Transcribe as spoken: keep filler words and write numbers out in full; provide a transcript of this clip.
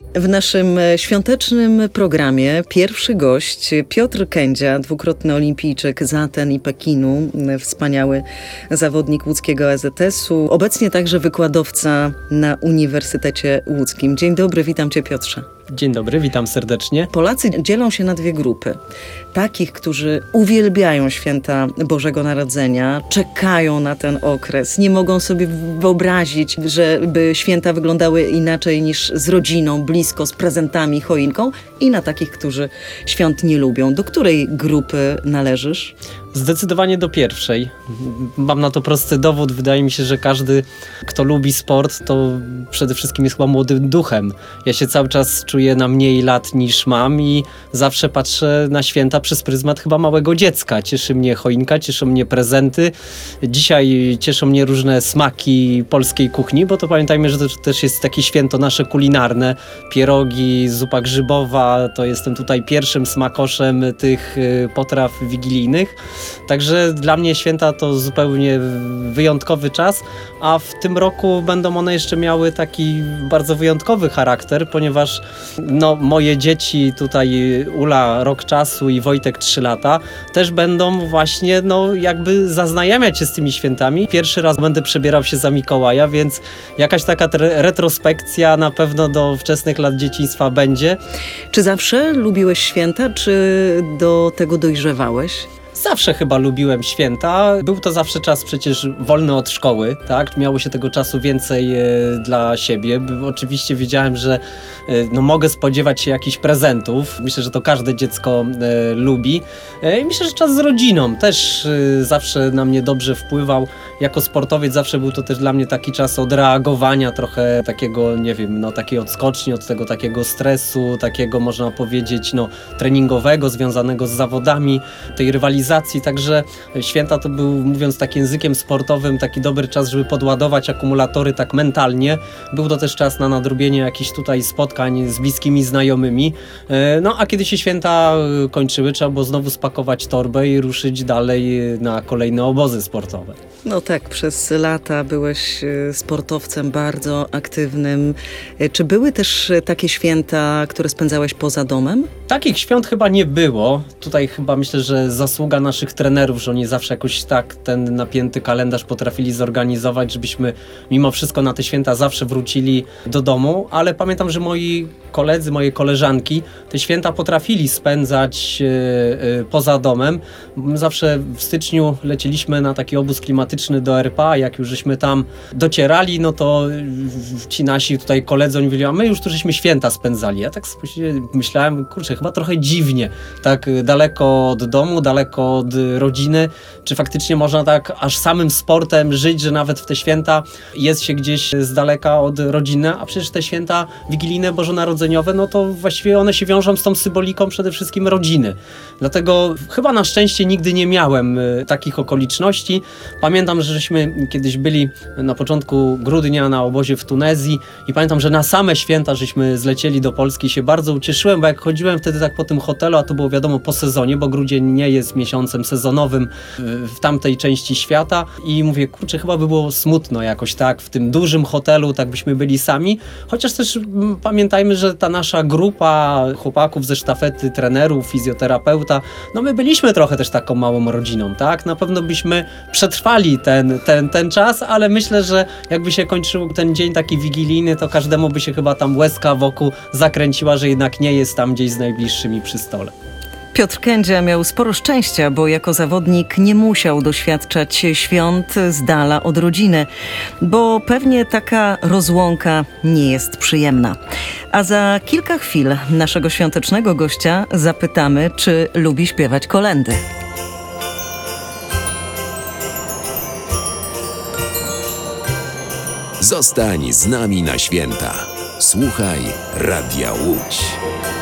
W naszym świątecznym programie pierwszy gość Piotr Kędzia, dwukrotny olimpijczyk z Aten i Pekinu, wspaniały zawodnik łódzkiego A Z S-u, obecnie także wykładowca na Uniwersytecie Łódzkim. Dzień dobry, witam Cię, Piotrze. Dzień dobry, witam serdecznie. Polacy dzielą się na dwie grupy. Takich, którzy uwielbiają święta Bożego Narodzenia, czekają na ten okres, nie mogą sobie wyobrazić, żeby święta wyglądały inaczej niż z rodziną, blisko, z prezentami, choinką, i na takich, którzy świąt nie lubią. Do której grupy należysz? Zdecydowanie do pierwszej. Mam na to prosty dowód. Wydaje mi się, że każdy, kto lubi sport, to przede wszystkim jest chyba młodym duchem. Ja się cały czas czuję na mniej lat niż mam i zawsze patrzę na święta przez pryzmat chyba małego dziecka. Cieszy mnie choinka, cieszą mnie prezenty. Dzisiaj cieszą mnie różne smaki polskiej kuchni, bo to pamiętajmy, że to też jest takie święto nasze kulinarne. Pierogi, zupa grzybowa, to jestem tutaj pierwszym smakoszem tych potraw wigilijnych. Także dla mnie święta to zupełnie wyjątkowy czas, a w tym roku będą one jeszcze miały taki bardzo wyjątkowy charakter, ponieważ no, moje dzieci, tutaj Ula rok czasu i Wojtek trzy lata, też będą właśnie no, jakby zaznajamiać się z tymi świętami. Pierwszy raz będę przebierał się za Mikołaja, więc jakaś taka retrospekcja na pewno do wczesnych lat dzieciństwa będzie. Czy zawsze lubiłeś święta, czy do tego dojrzewałeś? Zawsze chyba lubiłem święta. Był to zawsze czas przecież wolny od szkoły, tak? Miało się tego czasu więcej e, dla siebie. Oczywiście wiedziałem, że e, no, mogę spodziewać się jakichś prezentów. Myślę, że to każde dziecko e, lubi. E, I myślę, że czas z rodziną też e, zawsze na mnie dobrze wpływał. Jako sportowiec zawsze był to też dla mnie taki czas odreagowania, trochę takiego, nie wiem, no takiej odskoczni od tego takiego stresu, takiego można powiedzieć, no treningowego, związanego z zawodami, tej rywalizacji. Także święta to był, mówiąc takim językiem sportowym, taki dobry czas, żeby podładować akumulatory tak mentalnie. Był to też czas na nadrobienie jakichś tutaj spotkań z bliskimi znajomymi. No a kiedy się święta kończyły, trzeba było znowu spakować torbę i ruszyć dalej na kolejne obozy sportowe. No tak, przez lata byłeś sportowcem bardzo aktywnym. Czy były też takie święta, które spędzałeś poza domem? Takich świąt chyba nie było. Tutaj chyba myślę, że zasługa naszych trenerów, że oni zawsze jakoś tak ten napięty kalendarz potrafili zorganizować, żebyśmy mimo wszystko na te święta zawsze wrócili do domu, ale pamiętam, że moi koledzy, moje koleżanki te święta potrafili spędzać yy, yy, poza domem. Zawsze w styczniu leciliśmy na taki obóz klimatyczny do R P A, jak już żeśmy tam docierali, no to yy, ci nasi tutaj koledzy, oni mówili, a my już tu żeśmy święta spędzali. Ja tak myślałem, kurczę, chyba trochę dziwnie, tak daleko od domu, daleko od rodziny, czy faktycznie można tak aż samym sportem żyć, że nawet w te święta jest się gdzieś z daleka od rodziny, a przecież te święta wigilijne, bożonarodzeniowe, no to właściwie one się wiążą z tą symboliką przede wszystkim rodziny. Dlatego chyba na szczęście nigdy nie miałem y, takich okoliczności. Pamiętam, że żeśmy kiedyś byli na początku grudnia na obozie w Tunezji i pamiętam, że na same święta żeśmy zlecieli do Polski i się bardzo ucieszyłem, bo jak chodziłem wtedy tak po tym hotelu, a to było wiadomo po sezonie, bo grudzień nie jest miesiącem sezonowym w tamtej części świata i mówię, kurczę, chyba by było smutno jakoś tak w tym dużym hotelu, tak byśmy byli sami, chociaż też m, pamiętajmy, że ta nasza grupa chłopaków ze sztafety, trenerów, fizjoterapeuta, no my byliśmy trochę też taką małą rodziną, tak? Na pewno byśmy przetrwali ten, ten, ten czas, ale myślę, że jakby się kończył ten dzień taki wigilijny, to każdemu by się chyba tam łezka wokół zakręciła, że jednak nie jest tam gdzieś z najbliższymi przy stole. Piotr Kędzia miał sporo szczęścia, bo jako zawodnik nie musiał doświadczać świąt z dala od rodziny, bo pewnie taka rozłąka nie jest przyjemna. A za kilka chwil naszego świątecznego gościa zapytamy, czy lubi śpiewać kolędy. Zostań z nami na święta. Słuchaj Radia Łódź.